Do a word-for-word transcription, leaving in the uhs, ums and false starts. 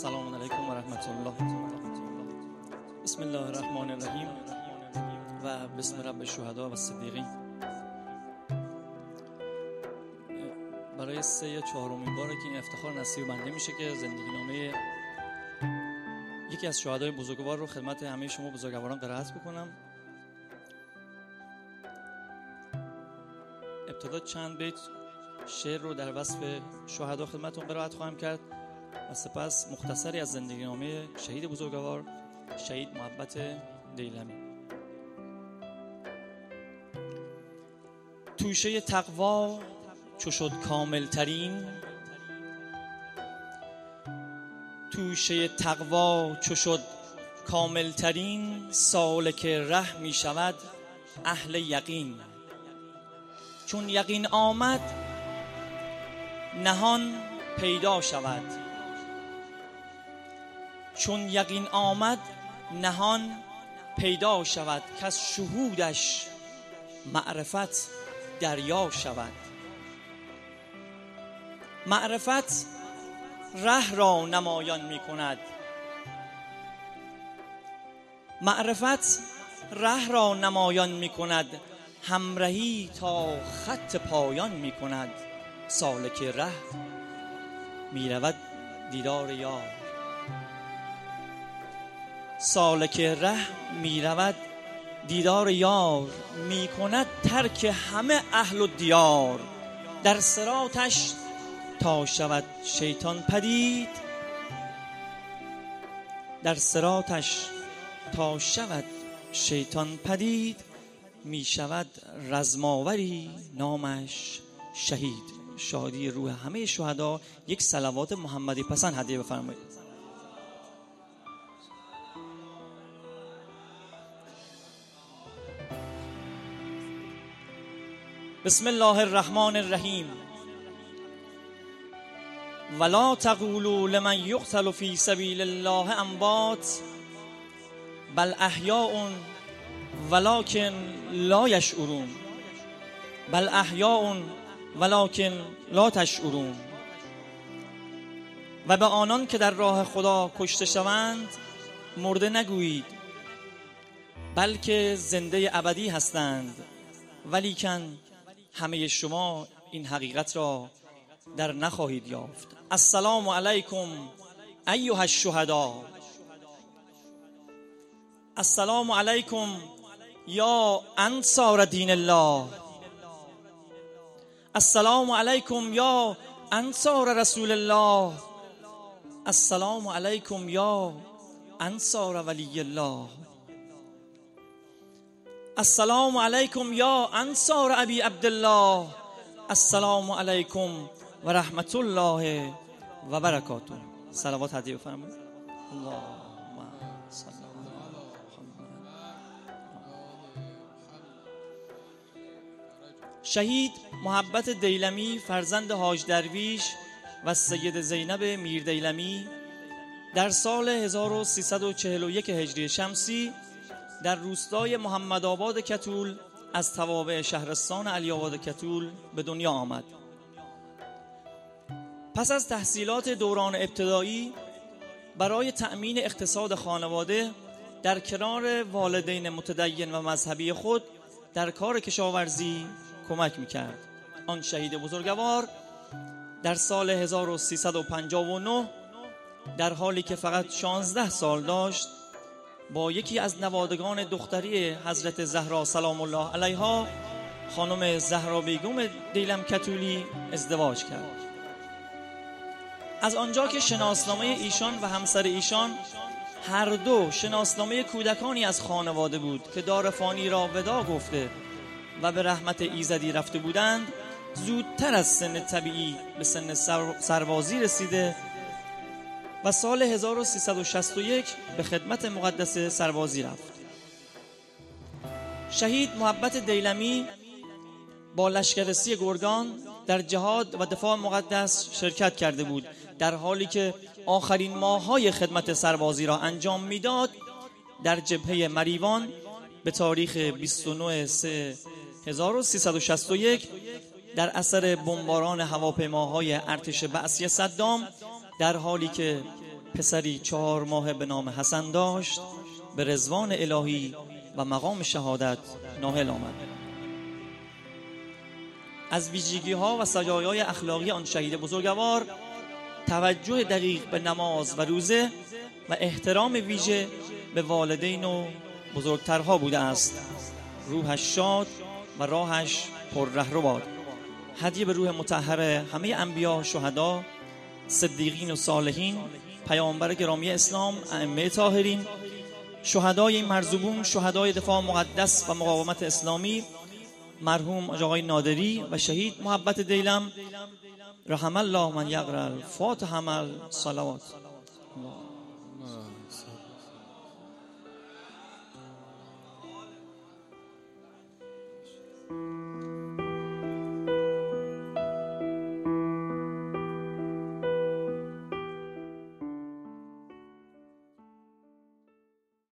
السلام علیکم و رحمت الله. بسم الله الرحمن الرحیم و بسم رب الشهدا و الصدیقین. برای سه یا چهارمین باره که این افتخار نصیب بنده میشه که زندگی نامه یکی از شهدای بزرگوار رو خدمت همه شما بزرگواران قرائت بکنم. ابتدا چند بیت شعر رو در وصف شهدا خدمتتون قرائت خواهم کرد و سپس مختصری از زندگی نامه شهید بزرگوار شهید محبت دیلمی. توشه تقوا چو شد کامل ترین، توشه تقوا چو شد کامل ترین، سالک ره می شود اهل یقین. چون یقین آمد نهان پیدا شود، چون یقین آمد نهان پیدا شود، کز شهودش معرفت دریا شود. معرفت ره را نمایان می کند، معرفت ره را نمایان می کند، همراهی تا خط پایان می کند. سالک ره می رود دیدار یار، سالک ره می رود دیدار یار، می کند ترک همه اهل و دیار. در صراطش تا شود شیطان پدید، در صراطش تا شود شیطان پدید، می شود رزماوری نامش شهید. شادی روح همه شهدا. یک صلوات محمدی پسند هدیه بفرمایید. بسم الله الرحمن الرحیم. ولا تقولوا لمن یقتل فی سبیل الله اموات بل احیاء ولکن لا یشعرون، بل احیاء ولکن لا تشعرون. و به آنان که در راه خدا کشته شوند مرده نگویید، بلکه زنده ابدی هستند، ولیکن همه شما این حقیقت را در نخواهید یافت. السلام علیکم ایها الشهدا، السلام علیکم یا انصار دین الله، السلام علیکم یا انصار رسول الله، السلام علیکم یا انصار ولی الله، السلام علیکم یا انصار ابی عبدالله، السلام علیکم و رحمت الله و برکاته. صلوات هدیه بفرمایید. اللهم صل علی محمد. شهید محبت دیلمی فرزند حاج درویش و سید زینب میر دیلمی در سال هزار و سیصد و چهل و یک هجری شمسی در روستای محمدآباد کتول از توابع شهرستان علی آباد کتول به دنیا آمد. پس از تحصیلات دوران ابتدایی برای تأمین اقتصاد خانواده در کنار والدین متدین و مذهبی خود در کار کشاورزی کمک می‌کرد. آن شهید بزرگوار در سال هزار و سیصد و پنجاه و نه در حالی که فقط شانزده سال داشت با یکی از نوادگان دختری حضرت زهرا سلام الله علیها، خانم زهرا بیگم دیلم کتولی، ازدواج کرد. از آنجا که شناسنامه ایشان و همسر ایشان هر دو شناسنامه کودکانی از خانواده بود که دار فانی را ودا گفته و به رحمت ایزدی رفته بودند، زودتر از سن طبیعی به سن سربازی رسیده و سال هزار و سیصد و شصت و یک به خدمت مقدس سربازی رفت. شهید محبت دیلمی با لشکرسی گرگان در جهاد و دفاع مقدس شرکت کرده بود. در حالی که آخرین ماه‌های خدمت سربازی را انجام می‌داد، در جبهه مریوان به تاریخ بیست و نه سه هزار و سیصد و شصت و یک در اثر بمباران هواپیماهای ارتش بعثی صدام، در حالی که پسری چهار ماه به نام حسن داشت، به رضوان الهی و مقام شهادت نائل آمد. از ویژگی ها و سجایای اخلاقی آن شهید بزرگوار توجه دقیق به نماز و روزه و احترام ویژه به والدین و بزرگترها بوده است. روحش شاد و راهش پر رهرو باد. هدیه به روح مطهر همه انبیا، شهدا، صدیقین و صالحین، پیامبر گرامی اسلام، ائمه طاهرین، شهدای این مرزوبون، شهدای دفاع مقدس و مقاومت اسلامی، مرحوم آقای نادری و شهید محبت دیلم، رحم الله من یقرأ الفاتحه مع الصلوات.